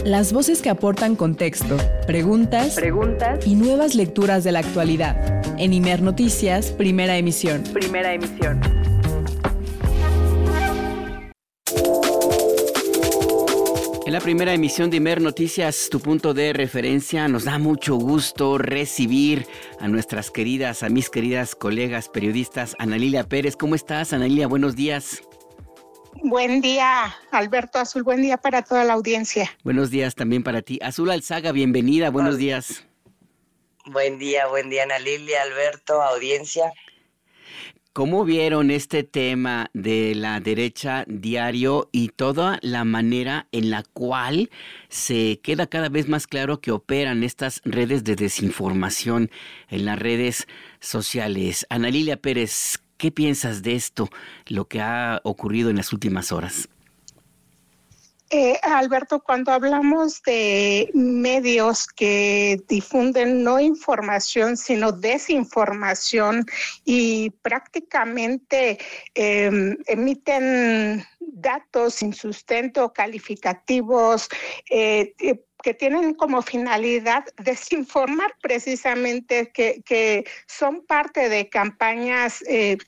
Las voces que aportan contexto, preguntas y nuevas lecturas de la actualidad. En Imer Noticias, primera emisión. En la primera emisión de Imer Noticias, tu punto de referencia, nos da mucho gusto recibir a mis queridas colegas periodistas. Ana Lilia Pérez, ¿cómo estás, Ana Lilia? Buenos días. Buen día, Alberto Azul, buen día para toda la audiencia. Buenos días también para ti. Azul Alzaga, bienvenida, buenos días. Buen día, Ana Lilia, Alberto, audiencia. ¿Cómo vieron este tema de la derecha diario y toda la manera en la cual se queda cada vez más claro que operan estas redes de desinformación en las redes sociales? Ana Lilia Pérez, ¿qué piensas de esto, lo que ha ocurrido en las últimas horas? Alberto, cuando hablamos de medios que difunden no información, sino desinformación y prácticamente emiten datos sin sustento, calificativos, que tienen como finalidad desinformar precisamente, que son parte de campañas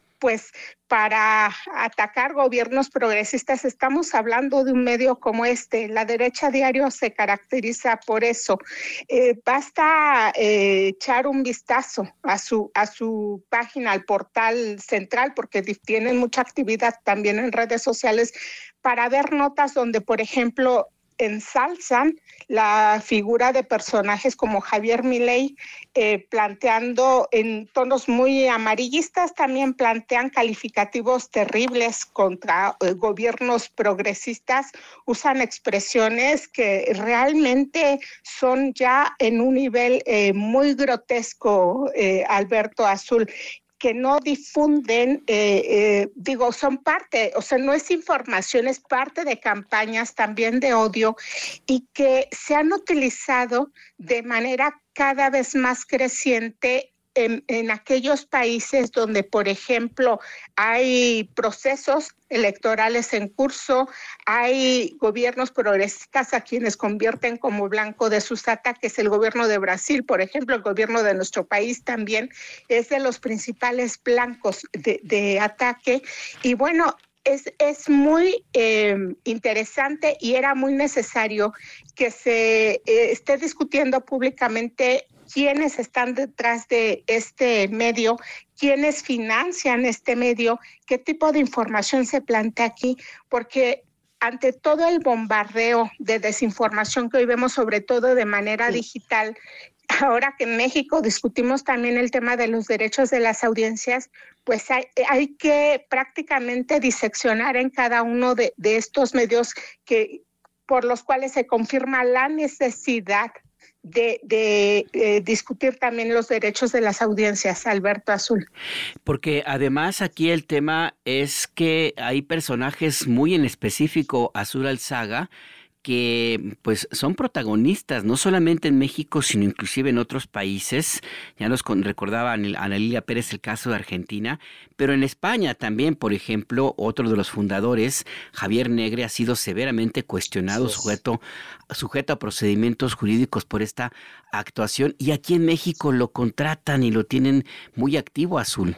para atacar gobiernos progresistas. Estamos hablando de un medio como este. La derecha diario se caracteriza por eso. Basta echar un vistazo a su página, al portal central, porque tienen mucha actividad también en redes sociales, para ver notas donde, por ejemplo, ensalzan la figura de personajes como Javier Milei, planteando en tonos muy amarillistas, también plantean calificativos terribles contra gobiernos progresistas, usan expresiones que realmente son ya en un nivel muy grotesco, Alberto Azul, que no difunden, son parte, no es información, es parte de campañas también de odio y que se han utilizado de manera cada vez más creciente en aquellos países donde, por ejemplo, hay procesos electorales en curso, hay gobiernos progresistas a quienes convierten como blanco de sus ataques. El gobierno de Brasil, por ejemplo, el gobierno de nuestro país también es de los principales blancos de ataque. Y bueno, es muy interesante y era muy necesario que se esté discutiendo públicamente quiénes están detrás de este medio, quiénes financian este medio, qué tipo de información se plantea aquí, porque ante todo el bombardeo de desinformación que hoy vemos, sobre todo de manera digital, ahora que en México discutimos también el tema de los derechos de las audiencias, pues hay que prácticamente diseccionar en cada uno de estos medios por los cuales se confirma la necesidad de discutir también los derechos de las audiencias, Alberto Azul. Porque además aquí el tema es que hay personajes muy en específico, Azul Alzaga, que pues son protagonistas, no solamente en México, sino inclusive en otros países. Ya nos recordaba Ana Lilia Pérez el caso de Argentina, pero en España también, por ejemplo, otro de los fundadores, Javier Negre, ha sido severamente cuestionado, sujeto a procedimientos jurídicos por esta actuación, y aquí en México lo contratan y lo tienen muy activo, Azul.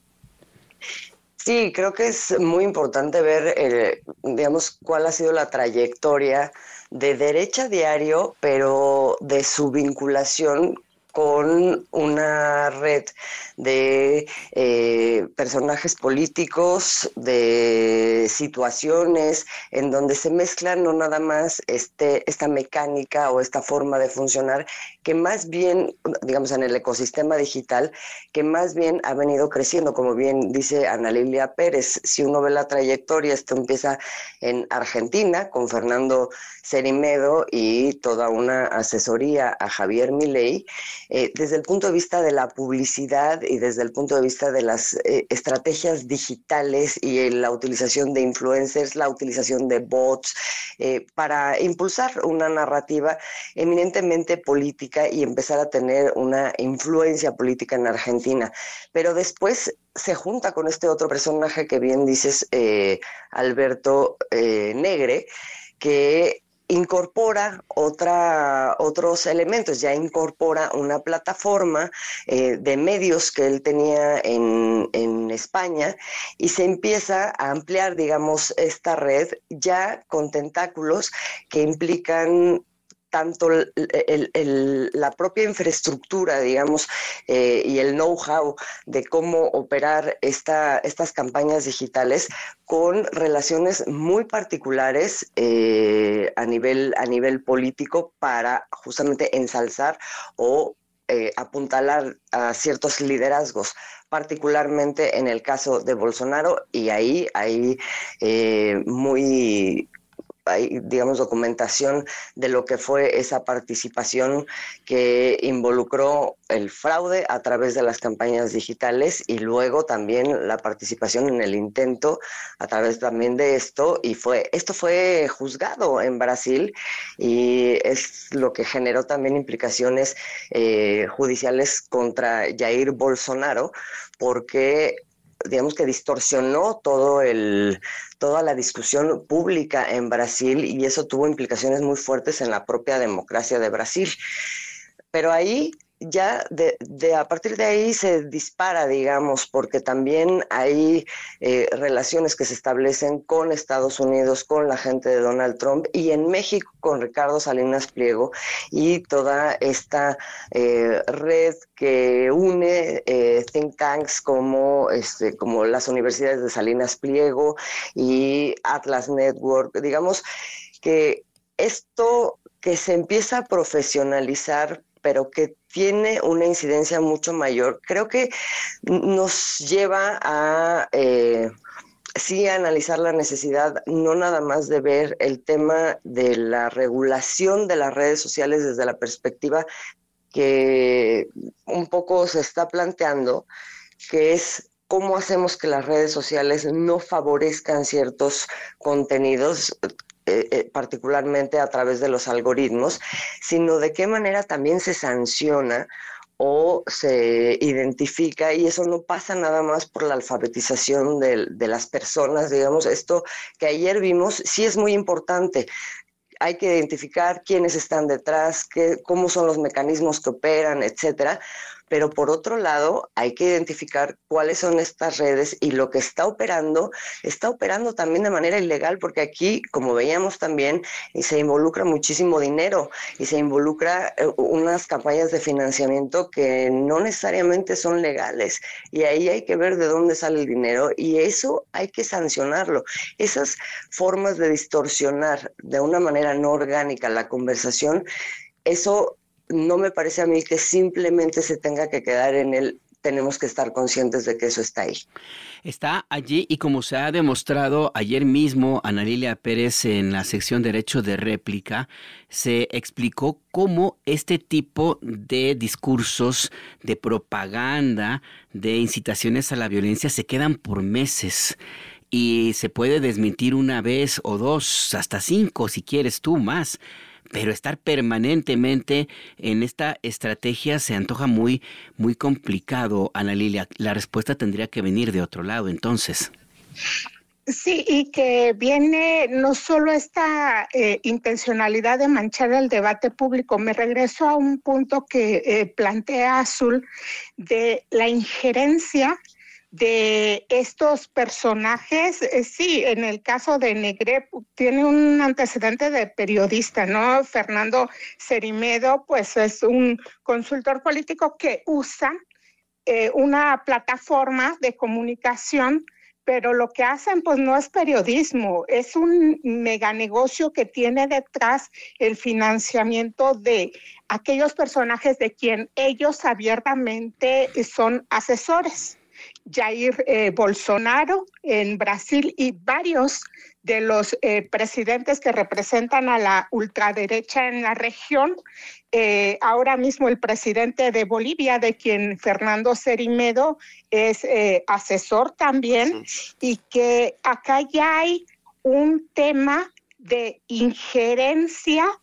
Sí, creo que es muy importante ver, cuál ha sido la trayectoria de Derecha Diario, pero de su vinculación con una red de personajes políticos, de situaciones en donde se mezclan no nada más esta mecánica o esta forma de funcionar, que más bien, en el ecosistema digital, que más bien ha venido creciendo, como bien dice Ana Lilia Pérez. Si uno ve la trayectoria, esto empieza en Argentina, con Fernando Cerimedo y toda una asesoría a Javier Milei, desde el punto de vista de la publicidad y desde el punto de vista de las estrategias digitales y la utilización de influencers, la utilización de bots, para impulsar una narrativa eminentemente política y empezar a tener una influencia política en Argentina. Pero después se junta con este otro personaje que bien dices, Alberto Negre, que incorpora otros elementos, ya incorpora una plataforma de medios que él tenía en España y se empieza a ampliar, digamos, esta red ya con tentáculos que implican tanto la propia infraestructura, digamos, y el know-how de cómo operar estas campañas digitales con relaciones muy particulares a nivel político para justamente ensalzar o apuntalar a ciertos liderazgos, particularmente en el caso de Bolsonaro, y ahí hay hay, digamos, documentación de lo que fue esa participación que involucró el fraude a través de las campañas digitales y luego también la participación en el intento a través también de esto, y esto fue juzgado en Brasil y es lo que generó también implicaciones judiciales contra Jair Bolsonaro, porque digamos que distorsionó toda la discusión pública en Brasil y eso tuvo implicaciones muy fuertes en la propia democracia de Brasil. Pero ahí ya a partir de ahí se dispara, digamos, porque también hay relaciones que se establecen con Estados Unidos, con la gente de Donald Trump y en México con Ricardo Salinas Pliego y toda esta red que une think tanks como las universidades de Salinas Pliego y Atlas Network. Digamos que esto que se empieza a profesionalizar, pero que tiene una incidencia mucho mayor, creo que nos lleva a sí analizar la necesidad no nada más de ver el tema de la regulación de las redes sociales desde la perspectiva que un poco se está planteando, que es cómo hacemos que las redes sociales no favorezcan ciertos contenidos, particularmente a través de los algoritmos, sino de qué manera también se sanciona o se identifica, y eso no pasa nada más por la alfabetización de las personas, digamos, esto que ayer vimos sí es muy importante. Hay que identificar quiénes están detrás, cómo son los mecanismos que operan, etcétera. Pero por otro lado, hay que identificar cuáles son estas redes y lo que está operando también de manera ilegal, porque aquí, como veíamos también, se involucra muchísimo dinero y se involucra unas campañas de financiamiento que no necesariamente son legales. Y ahí hay que ver de dónde sale el dinero y eso hay que sancionarlo. Esas formas de distorsionar de una manera no orgánica la conversación, eso no me parece a mí que simplemente se tenga que quedar en el tenemos que estar conscientes de que eso está ahí. Está allí y como se ha demostrado ayer mismo, Ana Lilia Pérez en la sección Derecho de Réplica, se explicó cómo este tipo de discursos, de propaganda, de incitaciones a la violencia se quedan por meses. Y se puede desmentir una vez o dos, hasta 5 si quieres tú más. Pero estar permanentemente en esta estrategia se antoja muy, muy complicado, Ana Lilia. La respuesta tendría que venir de otro lado, entonces. Sí, y que viene no solo esta intencionalidad de manchar el debate público. Me regreso a un punto que plantea Azul de la injerencia de estos personajes. Sí, en el caso de Negret tiene un antecedente de periodista, ¿no? Fernando Cerimedo, pues es un consultor político que usa una plataforma de comunicación, pero lo que hacen pues no es periodismo, es un meganegocio que tiene detrás el financiamiento de aquellos personajes de quien ellos abiertamente son asesores. Jair Bolsonaro en Brasil y varios de los presidentes que representan a la ultraderecha en la región. Ahora mismo el presidente de Bolivia, de quien Fernando Cerimedo es asesor también, y que acá ya hay un tema de injerencia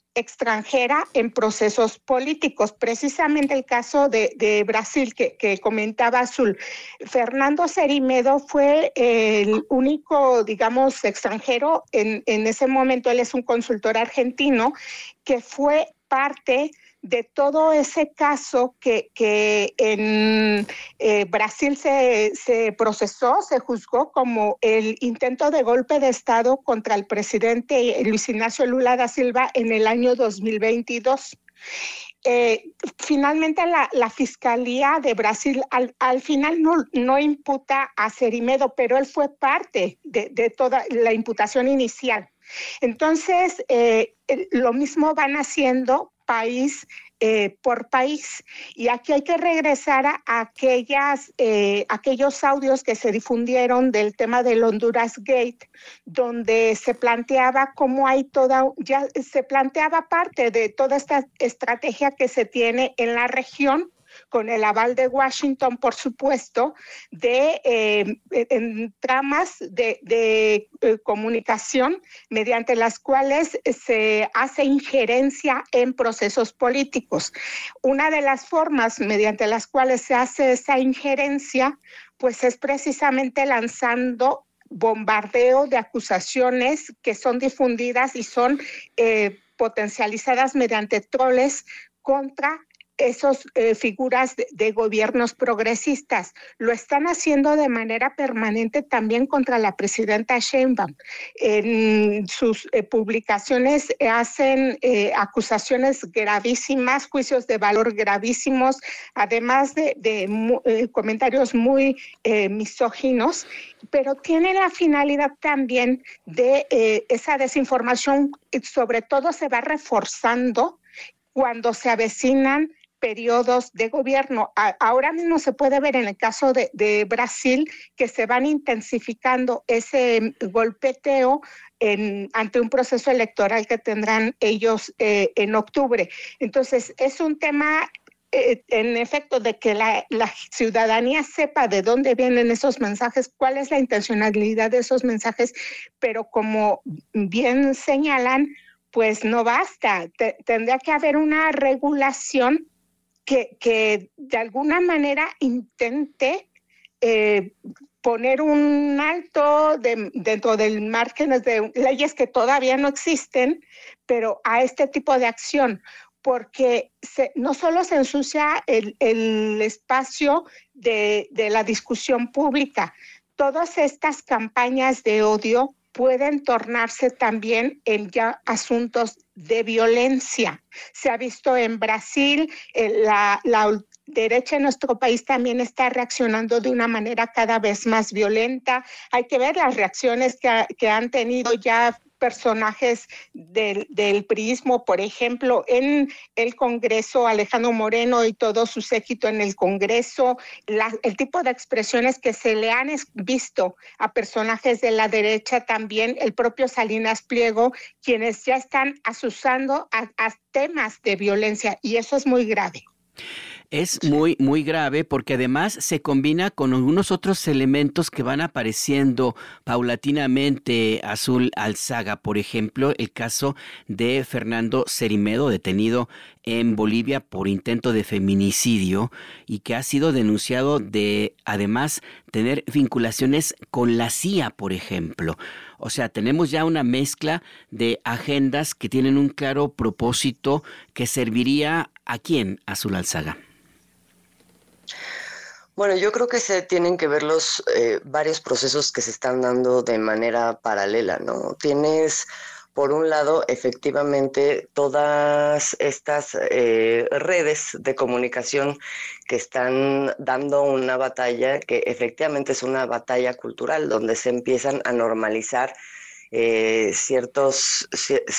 extranjera en procesos políticos. Precisamente el caso de Brasil que comentaba Azul. Fernando Cerimedo fue el único, digamos, extranjero en ese momento. Él es un consultor argentino que fue parte de todo ese caso que en Brasil se procesó, se juzgó como el intento de golpe de Estado contra el presidente Luis Ignacio Lula da Silva en el año 2022. Finalmente la Fiscalía de Brasil al final no imputa a Cerimedo, pero él fue parte de toda la imputación inicial. Entonces, lo mismo van haciendo país por país. Y aquí hay que regresar a aquellos audios que se difundieron del tema del Honduras Gate, donde se planteaba cómo ya se planteaba parte de toda esta estrategia que se tiene en la región, con el aval de Washington, por supuesto, en tramas de comunicación mediante las cuales se hace injerencia en procesos políticos. Una de las formas mediante las cuales se hace esa injerencia, pues es precisamente lanzando bombardeo de acusaciones que son difundidas y son potencializadas mediante troles contra esas figuras de gobiernos progresistas. Lo están haciendo de manera permanente también contra la presidenta Sheinbaum. En sus publicaciones hacen acusaciones gravísimas, juicios de valor gravísimos, además de comentarios muy misóginos, pero tiene la finalidad también de esa desinformación, sobre todo se va reforzando cuando se avecinan periodos de gobierno. Ahora mismo se puede ver en el caso de Brasil que se van intensificando ese golpeteo ante un proceso electoral que tendrán ellos en octubre. Entonces, es un tema, en efecto, de que la ciudadanía sepa de dónde vienen esos mensajes, cuál es la intencionalidad de esos mensajes, pero como bien señalan, pues no basta. Tendría que haber una regulación que de alguna manera intente poner un alto dentro del márgenes de leyes que todavía no existen, pero a este tipo de acción, porque no solo se ensucia el espacio de la discusión pública, todas estas campañas de odio pueden tornarse también en ya asuntos de violencia. Se ha visto en Brasil, la derecha en nuestro país también está reaccionando de una manera cada vez más violenta. Hay que ver las reacciones que han tenido ya personajes del priismo, por ejemplo, en el Congreso, Alejandro Moreno y todo su séquito en el Congreso, el tipo de expresiones que se le han visto a personajes de la derecha, también el propio Salinas Pliego, quienes ya están asusando a temas de violencia, y eso es muy grave. Es muy, muy grave porque además se combina con algunos otros elementos que van apareciendo paulatinamente, Azul Alzaga. Por ejemplo, el caso de Fernando Cerimedo, detenido en Bolivia por intento de feminicidio y que ha sido denunciado de, además, tener vinculaciones con la CIA, por ejemplo. O sea, tenemos ya una mezcla de agendas que tienen un claro propósito que serviría ¿a quién, Azul Alzaga? Bueno, yo creo que se tienen que ver los varios procesos que se están dando de manera paralela, ¿no? Tienes, por un lado, efectivamente, todas estas redes de comunicación que están dando una batalla que efectivamente es una batalla cultural, donde se empiezan a normalizar ciertos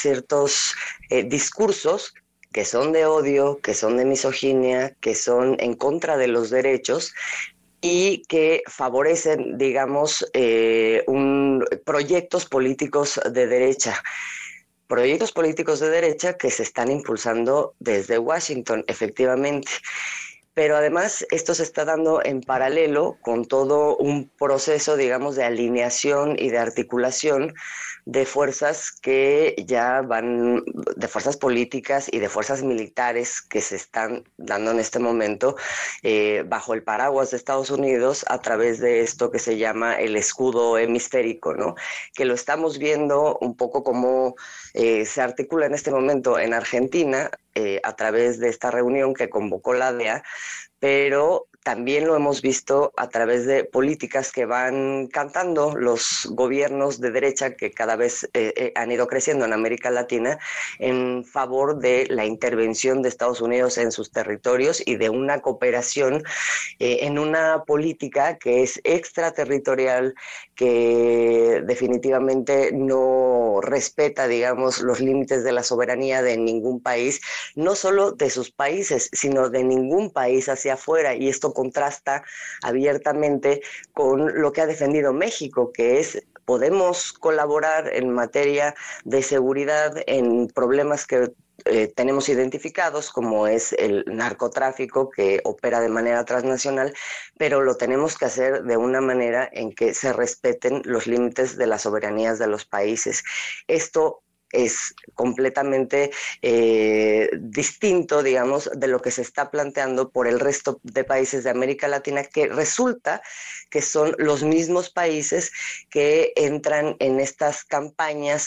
discursos que son de odio, que son de misoginia, que son en contra de los derechos y que favorecen, digamos, proyectos políticos de derecha. Proyectos políticos de derecha que se están impulsando desde Washington, efectivamente. Pero además esto se está dando en paralelo con todo un proceso, digamos, de alineación y de articulación de fuerzas que ya van, de fuerzas políticas y de fuerzas militares que se están dando en este momento bajo el paraguas de Estados Unidos a través de esto que se llama el escudo hemisférico, ¿no? Que lo estamos viendo un poco como se articula en este momento en Argentina a través de esta reunión que convocó la DEA, pero también lo hemos visto a través de políticas que van cantando los gobiernos de derecha que cada vez han ido creciendo en América Latina en favor de la intervención de Estados Unidos en sus territorios y de una cooperación en una política que es extraterritorial, que definitivamente no respeta, digamos, los límites de la soberanía de ningún país, no solo de sus países, sino de ningún país hacia afuera. Y esto contrasta abiertamente con lo que ha defendido México, que es podemos colaborar en materia de seguridad en problemas que tenemos identificados, como es el narcotráfico que opera de manera transnacional, pero lo tenemos que hacer de una manera en que se respeten los límites de las soberanías de los países. Esto es completamente distinto, digamos, de lo que se está planteando por el resto de países de América Latina, que resulta que son los mismos países que entran en estas campañas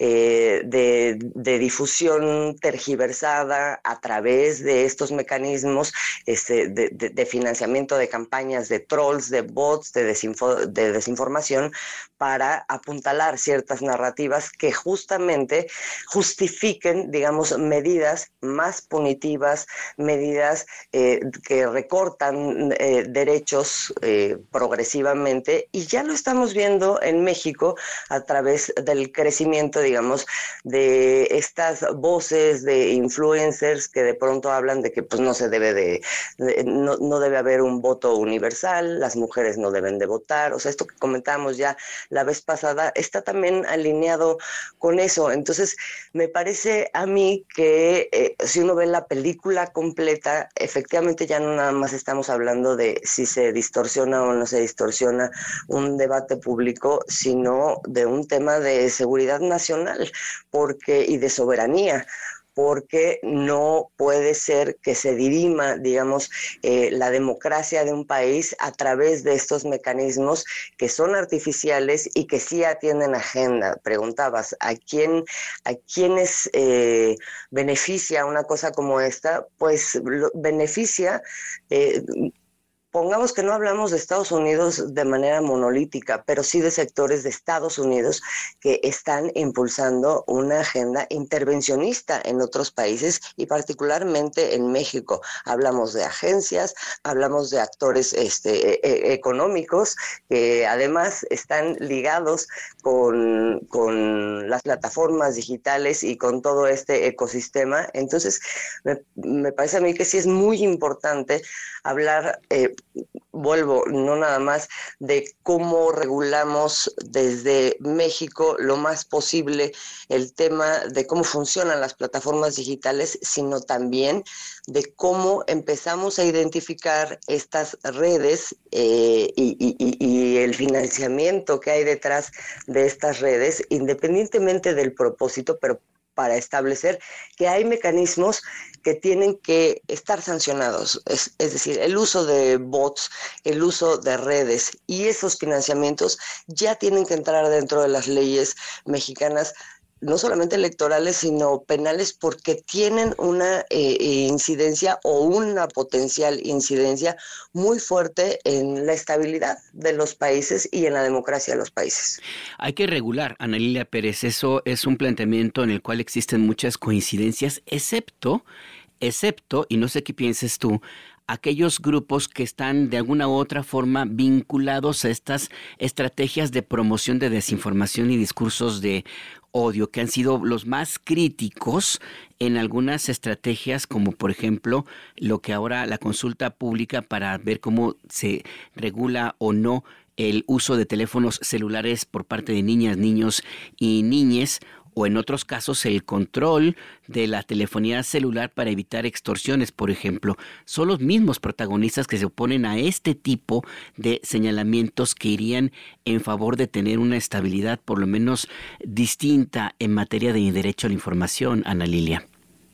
de difusión tergiversada a través de estos mecanismos de financiamiento de campañas de trolls, de bots, de desinformación, para apuntalar ciertas narrativas que justamente justifiquen, digamos, medidas más punitivas, medidas que recortan derechos progresivamente, y ya lo estamos viendo en México a través del crecimiento, digamos, de estas voces de influencers que de pronto hablan de que pues no se debe no debe haber un voto universal, las mujeres no deben de votar. O sea, esto que comentábamos ya la vez pasada está también alineado con eso. Entonces, me parece a mí que si uno ve la película completa, efectivamente ya no nada más estamos hablando de si se distorsiona o no se distorsiona un debate público, sino de un tema de seguridad nacional y de soberanía, porque no puede ser que se dirima, digamos, la democracia de un país a través de estos mecanismos que son artificiales y que sí atienden agenda. Preguntabas, ¿a quiénes beneficia una cosa como esta? Pues beneficia... Pongamos que no hablamos de Estados Unidos de manera monolítica, pero sí de sectores de Estados Unidos que están impulsando una agenda intervencionista en otros países y particularmente en México. Hablamos de agencias, hablamos de actores económicos que además están ligados con las plataformas digitales y con todo este ecosistema. Entonces, me parece a mí que sí es muy importante hablar, vuelvo, no nada más de cómo regulamos desde México lo más posible el tema de cómo funcionan las plataformas digitales, sino también de cómo empezamos a identificar estas redes y el financiamiento que hay detrás de estas redes, independientemente del propósito, pero para establecer que hay mecanismos que tienen que estar sancionados, es decir, el uso de bots, el uso de redes y esos financiamientos ya tienen que entrar dentro de las leyes mexicanas, no solamente electorales, sino penales, porque tienen una incidencia o una potencial incidencia muy fuerte en la estabilidad de los países y en la democracia de los países. Hay que regular, Ana Lilia Pérez, eso es un planteamiento en el cual existen muchas coincidencias, excepto, y no sé qué pienses tú, aquellos grupos que están de alguna u otra forma vinculados a estas estrategias de promoción de desinformación y discursos de odio, que han sido los más críticos en algunas estrategias, como por ejemplo lo que ahora la consulta pública para ver cómo se regula o no el uso de teléfonos celulares por parte de niñas, niños y niñes, o en otros casos el control de la telefonía celular para evitar extorsiones, por ejemplo. Son los mismos protagonistas que se oponen a este tipo de señalamientos que irían en favor de tener una estabilidad por lo menos distinta en materia de derecho a la información, Ana Lilia.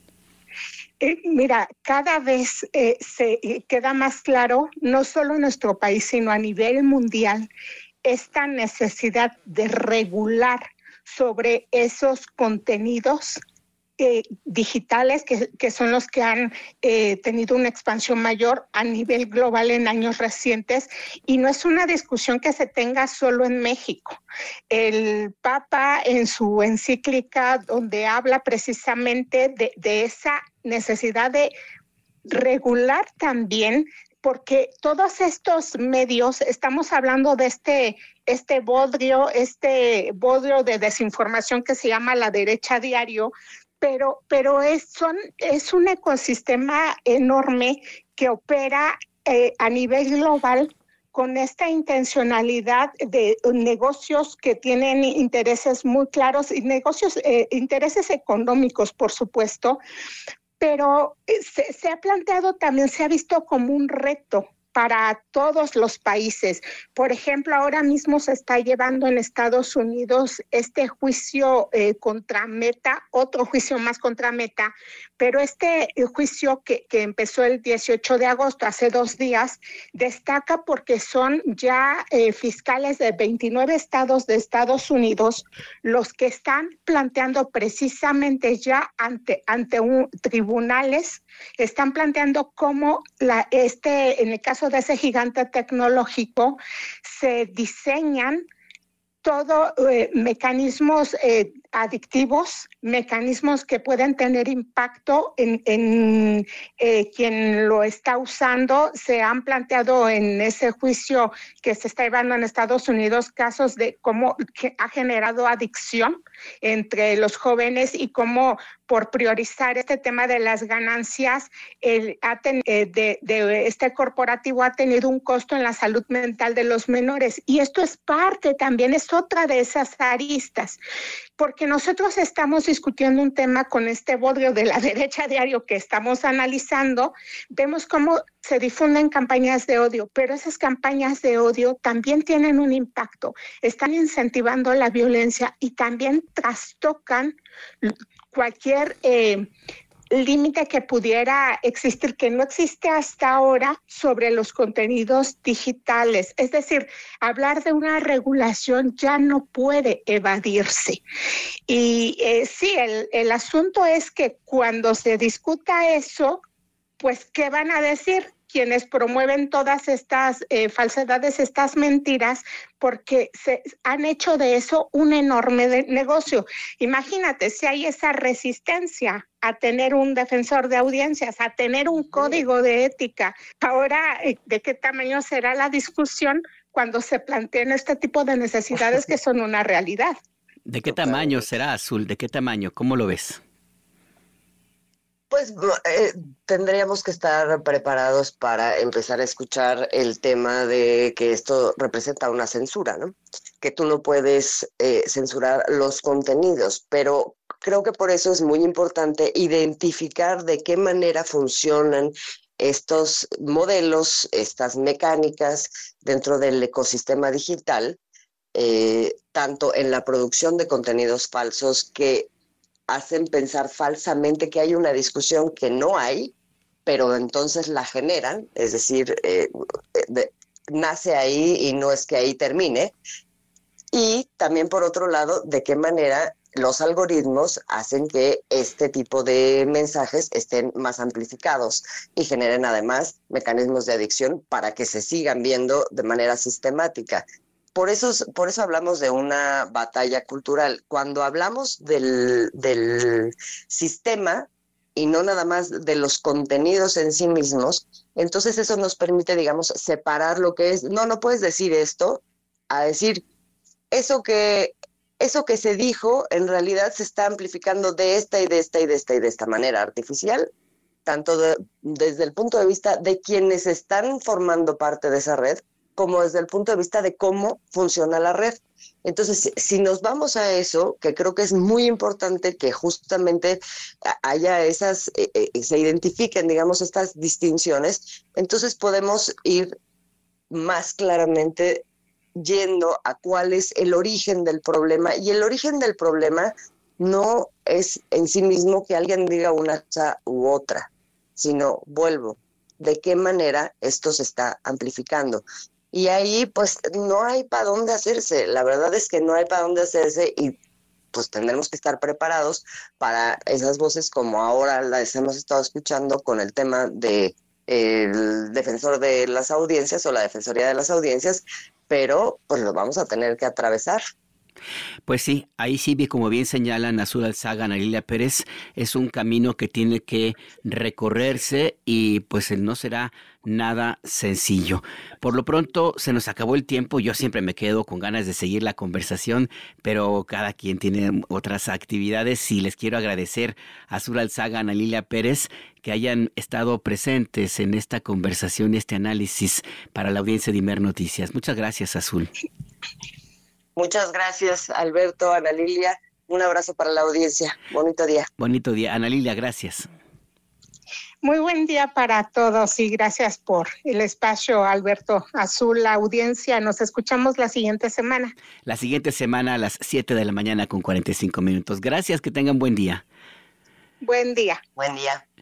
Mira, cada vez se queda más claro, no solo en nuestro país, sino a nivel mundial, esta necesidad de regular sobre esos contenidos digitales que son los que han tenido una expansión mayor a nivel global en años recientes, y no es una discusión que se tenga solo en México. El Papa en su encíclica, donde habla precisamente de esa necesidad de regular también, porque todos estos medios, estamos hablando de este bodrio de desinformación que se llama La Derecha Diario, pero es un ecosistema enorme que opera a nivel global con esta intencionalidad de negocios que tienen intereses muy claros y intereses económicos, por supuesto, pero se ha planteado también, se ha visto como un reto para todos los países. Por ejemplo, ahora mismo se está llevando en Estados Unidos este juicio contra Meta, otro juicio más contra Meta, pero este juicio que empezó el 18 de agosto, hace 2 días, destaca porque son ya fiscales de 29 estados de Estados Unidos los que están planteando precisamente ya ante tribunales, están planteando cómo en el caso de ese gigante tecnológico, se diseñan todo mecanismos adictivos, mecanismos que pueden tener impacto en quien lo está usando. Se han planteado en ese juicio que se está llevando en Estados Unidos casos de cómo que ha generado adicción entre los jóvenes y cómo por priorizar este tema de las ganancias, de este corporativo ha tenido un costo en la salud mental de los menores. Y esto es parte también, es otra de esas aristas, porque nosotros estamos discutiendo un tema con este bodrio de La Derecha Diario que estamos analizando, vemos cómo se difunden campañas de odio, pero esas campañas de odio también tienen un impacto, están incentivando la violencia y también trastocan cualquier límite que pudiera existir, que no existe hasta ahora sobre los contenidos digitales. Es decir, hablar de una regulación ya no puede evadirse. Y sí, el asunto es que cuando se discuta eso, pues, ¿qué van a decir quienes promueven todas estas falsedades, estas mentiras? Porque se han hecho de eso un enorme negocio. Imagínate, si hay esa resistencia a tener un defensor de audiencias, a tener un código de ética, ahora, ¿de qué tamaño será la discusión cuando se planteen este tipo de necesidades que son una realidad? ¿De qué tamaño será, Azul? ¿De qué tamaño? ¿Cómo lo ves? Pues tendríamos que estar preparados para empezar a escuchar el tema de que esto representa una censura, ¿no? Que tú no puedes censurar los contenidos, pero creo que por eso es muy importante identificar de qué manera funcionan estos modelos, estas mecánicas dentro del ecosistema digital, tanto en la producción de contenidos falsos que hacen pensar falsamente que hay una discusión que no hay, pero entonces la generan, es decir, nace ahí y no es que ahí termine. Y también, por otro lado, de qué manera los algoritmos hacen que este tipo de mensajes estén más amplificados y generen además mecanismos de adicción para que se sigan viendo de manera sistemática. Por eso hablamos de una batalla cultural. Cuando hablamos del sistema y no nada más de los contenidos en sí mismos, entonces eso nos permite, digamos, separar lo que es, no puedes decir esto, a decir, eso que se dijo en realidad se está amplificando de esta y de esta y de esta y de esta manera artificial, tanto desde el punto de vista de quienes están formando parte de esa red, como desde el punto de vista de cómo funciona la red. Entonces, si nos vamos a eso, que creo que es muy importante que justamente haya esas, se identifiquen, digamos, estas distinciones, entonces podemos ir más claramente yendo a cuál es el origen del problema. Y el origen del problema no es en sí mismo que alguien diga una cosa u otra, sino, vuelvo, de qué manera esto se está amplificando. Y ahí pues no hay para dónde hacerse, la verdad es que no hay para dónde hacerse y pues tendremos que estar preparados para esas voces como ahora las hemos estado escuchando con el tema de el defensor de las audiencias o la defensoría de las audiencias, pero pues lo vamos a tener que atravesar. Pues sí, ahí sí, como bien señalan Azul Alzaga, Ana Lilia Pérez, es un camino que tiene que recorrerse y pues no será nada sencillo. Por lo pronto se nos acabó el tiempo, yo siempre me quedo con ganas de seguir la conversación, pero cada quien tiene otras actividades y les quiero agradecer a Azul Alzaga, Ana Lilia Pérez, que hayan estado presentes en esta conversación y este análisis para la audiencia de Imer Noticias. Muchas gracias, Azul. Muchas gracias, Alberto, Ana Lilia. Un abrazo para la audiencia. Bonito día. Bonito día. Ana Lilia, gracias. Muy buen día para todos y gracias por el espacio, Alberto. Azul, la audiencia, nos escuchamos la siguiente semana. La siguiente semana a las 7 de la mañana con 45 minutos. Gracias, que tengan buen día. Buen día. Buen día.